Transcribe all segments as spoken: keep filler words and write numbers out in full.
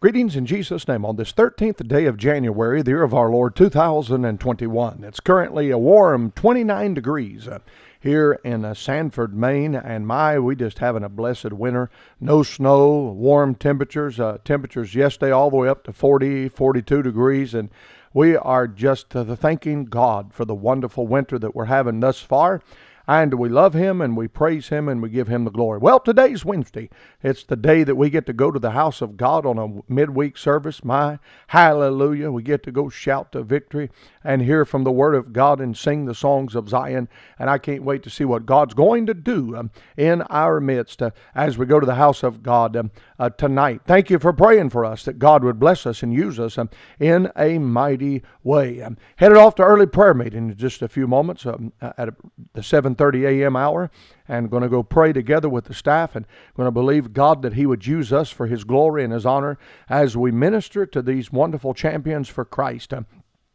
Greetings in Jesus' name on this thirteenth day of January, the year of our Lord two thousand twenty-one. It's currently a warm twenty-nine degrees uh, here in uh, Sanford, Maine, and my, we just having a blessed winter. No snow, warm temperatures, uh, temperatures yesterday all the way up to forty, forty-two degrees, and we are just uh, thanking God for the wonderful winter that we're having thus far. And we love Him, and we praise Him, and we give Him the glory. Well, today's Wednesday. It's the day that we get to go to the house of God on a midweek service. My hallelujah. We get to go shout to victory and hear from the Word of God and sing the songs of Zion. And I can't wait to see what God's going to do um, in our midst uh, as we go to the house of God um, uh, tonight. Thank you for praying for us that God would bless us and use us um, in a mighty way. Um, headed off to early prayer meeting in just a few moments um, at the seven thirty a.m. hour, and going to go pray together with the staff, and going to believe God that He would use us for His glory and His honor as we minister to these wonderful champions for Christ uh,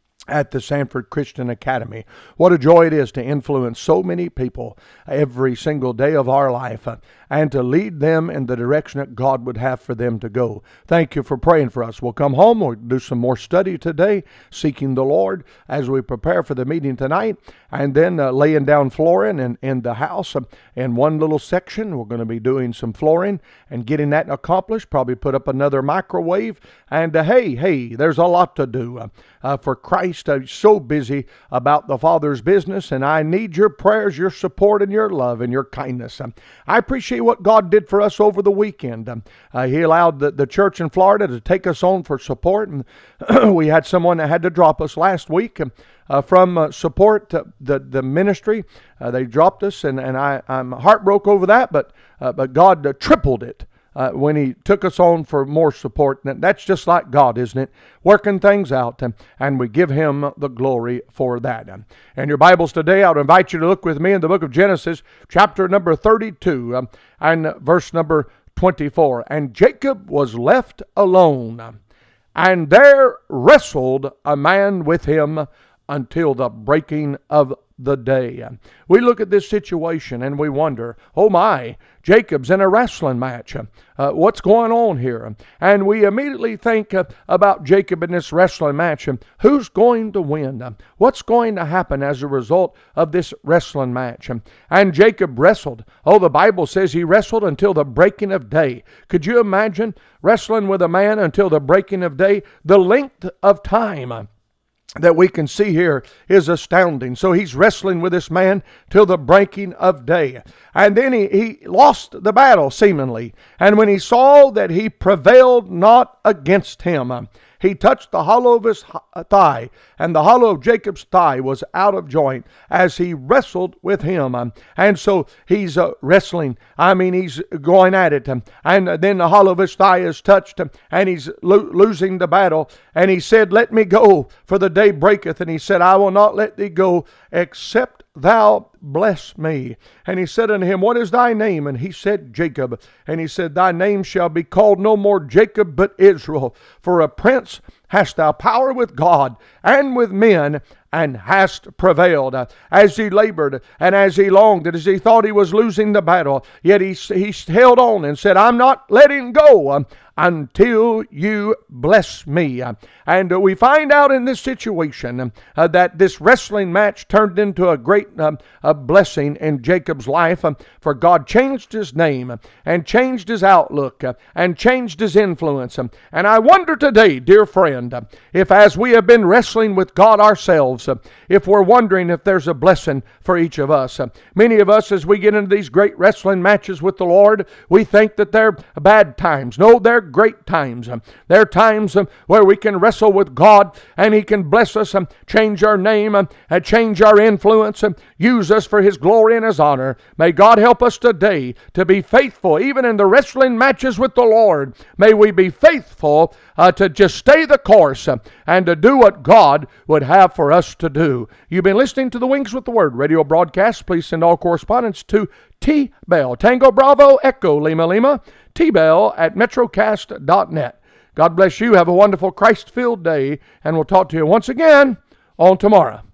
at the Sanford Christian Academy. What a joy it is to influence so many people every single day of our life uh, and to lead them in the direction that God would have for them to go. Thank you for praying for us. We'll come home, we'll do some more study today, seeking the Lord as we prepare for the meeting tonight, and then uh, laying down flooring in, in the house uh, in one little section. We're going to be doing some flooring and getting that accomplished, probably put up another microwave, and uh, hey, hey, there's a lot to do uh, uh, for Christ. I'm so busy about the Father's business, and I need your prayers, your support, and your love, and your kindness. Um, I appreciate what God did for us over the weekend. Um, uh, he allowed the, the church in Florida to take us on for support, and we had someone that had to drop us last week um, uh, from uh, support uh, the, the ministry. Uh, they dropped us, and, and I, I'm heartbroken over that, but, uh, but God uh, tripled it. Uh, when He took us on for more support. And that's just like God, isn't it? Working things out, and, and we give Him the glory for that. And your Bibles today, I would invite you to look with me in the book of Genesis, chapter number thirty-two, um, and verse number twenty-four. And Jacob was left alone, and there wrestled a man with him until the breaking of the day. We look at this situation and we wonder, oh my, Jacob's in a wrestling match. Uh, what's going on here? And we immediately think uh, about Jacob in this wrestling match. And who's going to win? Uh, what's going to happen as a result of this wrestling match? Um, and Jacob wrestled. Oh, the Bible says he wrestled until the breaking of day. Could you imagine wrestling with a man until the breaking of day? The length of time uh, that we can see here is astounding. So he's wrestling with this man till the breaking of day. And then he, he lost the battle, seemingly. And when he saw that he prevailed not against him, he touched the hollow of his thigh, and the hollow of Jacob's thigh was out of joint as he wrestled with him. And so he's uh, wrestling. I mean, he's going at it. And then the hollow of his thigh is touched, and he's lo- losing the battle. And he said, "Let me go, for the day breaketh." And he said, "I will not let thee go, except thou bless me." And he said unto him, "What is thy name?" And he said, "Jacob." And he said, "Thy name shall be called no more Jacob, but Israel. For a prince hast thou power with God and with men, and hast prevailed." Uh, as he labored and as he longed and as he thought he was losing the battle, yet he, he held on and said, "I'm not letting go um, until you bless me." Uh, and uh, we find out in this situation um, uh, that this wrestling match turned into a great um, a blessing in Jacob's life, um, for God changed his name uh, and changed his outlook uh, and changed his influence. Um, and I wonder today, dear friend, uh, if as we have been wrestling with God ourselves, uh, if we're wondering if there's a blessing for each of us. Uh, many of us, as we get into these great wrestling matches with the Lord, we think that they're bad times. No, they're great times. Um, they're times um, where we can wrestle with God, and He can bless us, um, change our name, um, and change our influence, and use us for His glory and His honor. May God help us today to be faithful, even in the wrestling matches with the Lord. May we be faithful uh, to just stay the course uh, and to do what God would have for us to do. You've been listening to the Wings with the Word radio broadcast. Please send all correspondence to T Bell, Tango Bravo Echo Lima Lima, T Bell at metrocast dot net. God bless you. Have a wonderful Christ-filled day, and we'll talk to you once again on tomorrow.